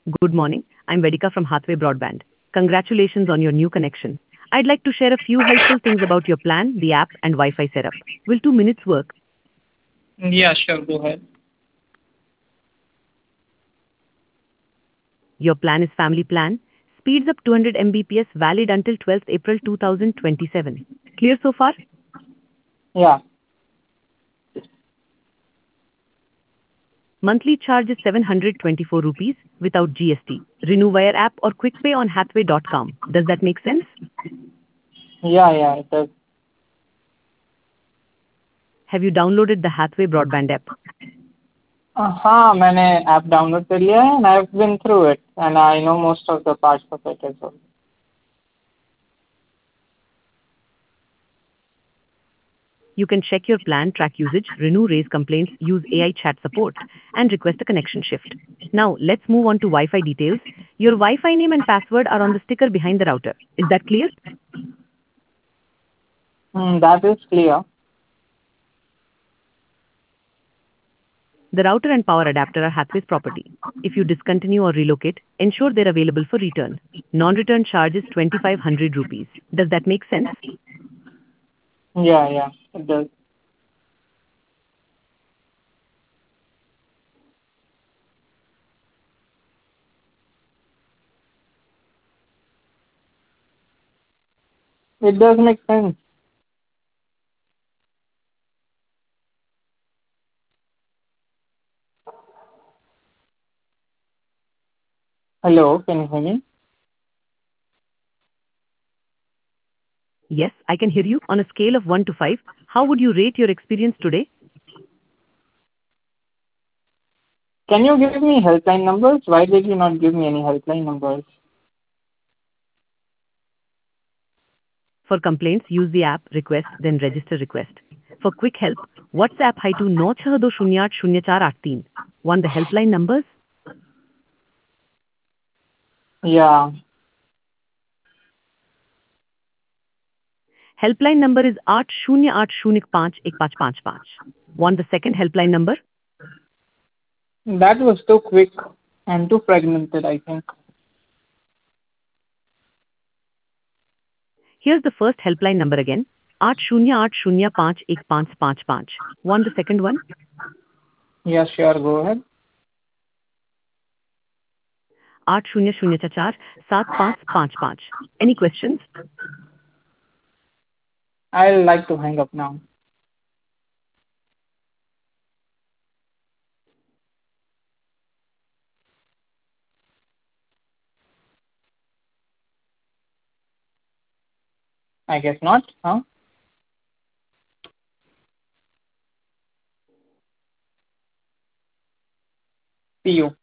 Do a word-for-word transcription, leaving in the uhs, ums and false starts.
Good morning. I'm Vedika from Hathway Broadband. Congratulations on your new connection. I'd like to share a few helpful things about your plan, the app, and Wi-Fi setup. Will two minutes work? Yeah, sure. Go ahead. Your plan is family plan. Speeds up two hundred megabits per second, valid until twelfth April two thousand twenty-seven. Clear so far? Yeah. Monthly charge is seven hundred twenty-four rupees without G S T. Renew via app or quick pay on hathway dot com. Does that make sense? Yeah, yeah, it does. Have you downloaded the Hathway Broadband app? हाँ मैंने app download कर लिया है and I've been through it and I know most of the parts of it as well. You can check your plan, track usage, renew, raise complaints, use A I chat support, and request a connection shift. Now, let's move on to Wi-Fi details. Your Wi-Fi name and password are on the sticker behind the router. Is that clear? Hmm, that is clear. The router and power adapter are Hathway's property. If you discontinue or relocate, ensure they're available for return. Non-return charge is twenty-five hundred rupees. Does that make sense? Yeah, yeah, it does. It does make sense. Hello, can you hear me? Yes, I can hear you. On a scale of one to five, how would you rate your experience today? Can you give me helpline numbers? Why did you not give me any helpline numbers? For complaints, use the app, request, then register request. For quick help, WhatsApp hi to nine six two zero eight zero four eight three. Want the helpline numbers? Yeah. Helpline number is eight zero eight zero five one five five five. Want the second helpline number? That was too quick and too fragmented, I think. Here's the first helpline number again. eight zero eight zero five one five five five. Want the second one? Yeah, sure, go ahead. eight zero zero four seven five five five. Any questions? I'd like to hang up now. I guess not, huh? See you.